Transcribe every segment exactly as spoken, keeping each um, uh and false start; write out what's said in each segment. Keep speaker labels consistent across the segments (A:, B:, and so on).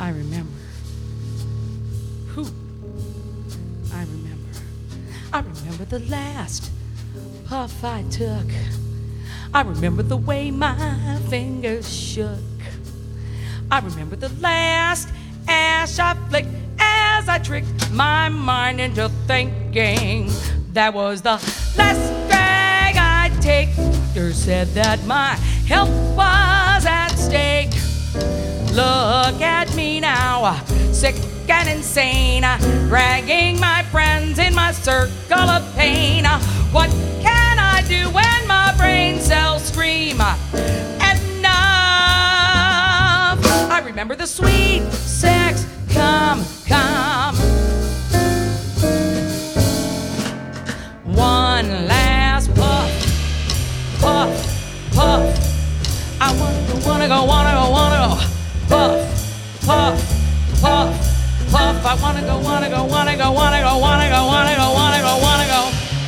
A: I remember. Who? I remember. I remember the last puff I took. I remember the way my fingers shook. I remember the last ash I flicked as I tricked my mind into thinking that was the last drag I'd take. Doctor said that my health was at stake. Look at me now, sick and insane, dragging my friends in my circle of pain. What can I do when my brain cells scream? Enough! I remember the sweet sex, come, come. One last puff, puff, puff. I wanna go, wanna go, wanna go, wanna go. Puff, puff, puff, puff. I wanna go, wanna go, wanna go, wanna go, wanna go, wanna go, wanna go, wanna go.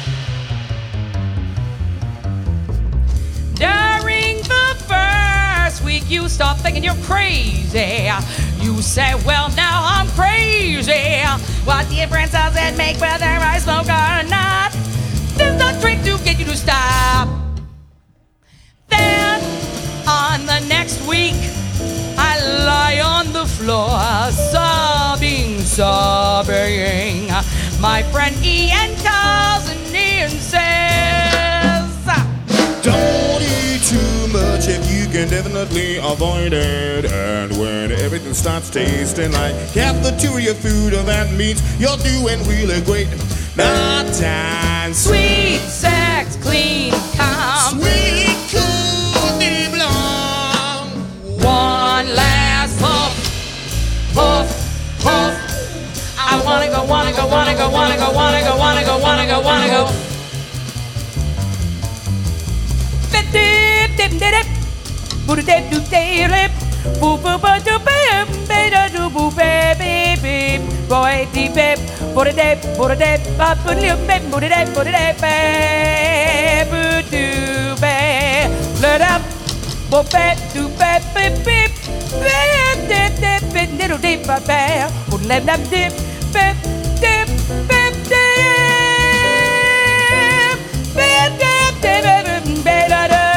A: During the first week, you start thinking you're crazy. You say, well, now I'm crazy. What difference does it make whether I smoke or not? There's no trick to get you to stop. Then, on the next week, I lie on the floor, sobbing, sobbing. My friend Ian calls and Ian says,
B: don't eat too much if you can definitely avoid it. And when everything starts tasting like half the two of your food that means you're doing really great. Not time.
A: Sweet sex, clean, calm.
B: Sweet, cool, deep, long.
A: One last puff, puff, puff. I wanna go, wanna go, wanna go, wanna go, wanna go, wanna go, wanna go, wanna go. Dip, dip, dip, dip, boo dip, dip, dip, boo boo boo doo bip, beta doo boo baby beep, boy deep bip, boo dip, boo dip, bop boo dip, boo dip, boo dip, boo doo bip, let up. Bo bep do bep bep bep bep dip dip bip little dip bep bep bo let them dip bep dip bep dip bep dip dip bep bep da da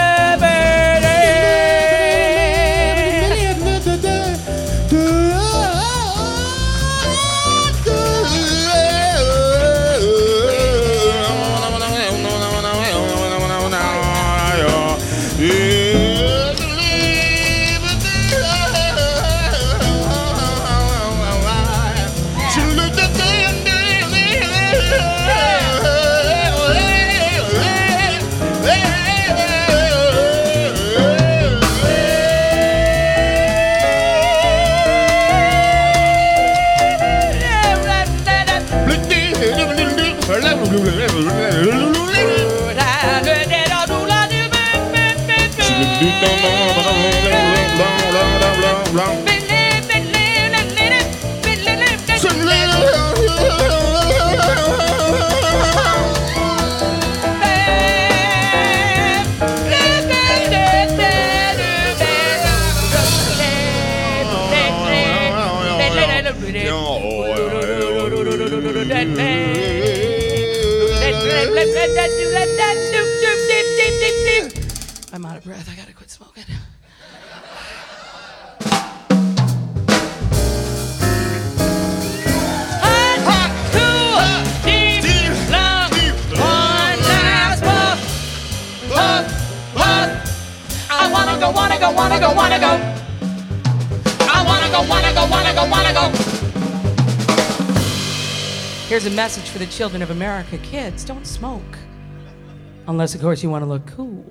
A: I'm out of breath. I gotta quit smoking. Hot, hot, cool, deep, deep, long, one last puff, puff, puff. I wanna go, wanna go, wanna go, wanna go. I wanna go, wanna go, wanna go, wanna go. Here's a message for the children of America. Kids, don't smoke. Unless, of course, you want to look cool.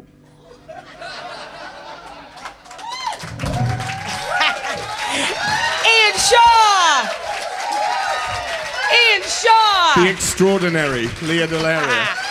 A: Ian Shaw! Ian Shaw!
B: The extraordinary Leah Delaria.